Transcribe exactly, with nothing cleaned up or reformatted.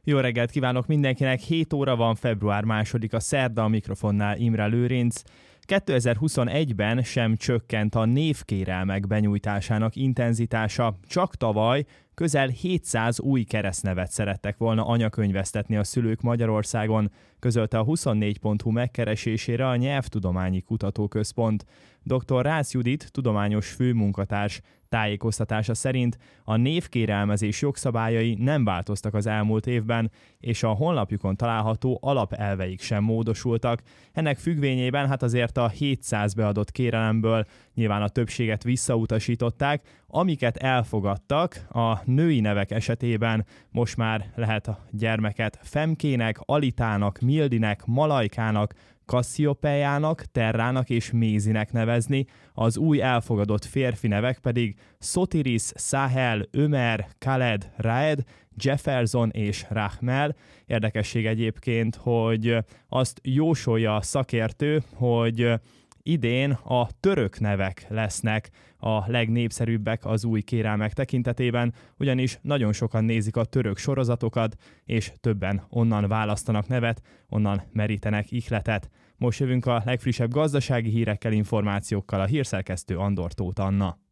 Jó reggelt kívánok mindenkinek, hét óra van, február másodika szerda, a mikrofonnál Imre Lőrinc. kétezer-huszonegyben sem csökkent a névkérelmek benyújtásának intenzitása, csak tavaly közel hétszáz új keresztnevet szerettek volna anyakönyvesztetni a szülők Magyarországon, közölte a huszonnégy pont hu megkeresésére a Nyelvtudományi Kutatóközpont. doktor Rácz Judit, tudományos főmunkatárs tájékoztatása szerint a névkérelmezés jogszabályai nem változtak az elmúlt évben, és a honlapjukon található alapelveik sem módosultak. Ennek függvényében hát azért a hétszáz beadott kérelemből nyilván a többséget visszautasították, amiket elfogadtak a női nevek esetében most már lehet a gyermeket Femkének, Alitának, Mildinek, Malajkának, Kassziopejának, Terrának és Mézinek nevezni, az új elfogadott férfi nevek pedig Sotiris, Sahel, Ömer, Khaled, Raed, Jefferson és Rahmel. Érdekesség egyébként, hogy azt jósolja a szakértő, hogy idén a török nevek lesznek a legnépszerűbbek az új kérelmek tekintetében, ugyanis nagyon sokan nézik a török sorozatokat, és többen onnan választanak nevet, onnan merítenek ihletet. Most jövünk a legfrissebb gazdasági hírekkel, információkkal, a hírszerkesztő Andor Tóth Anna.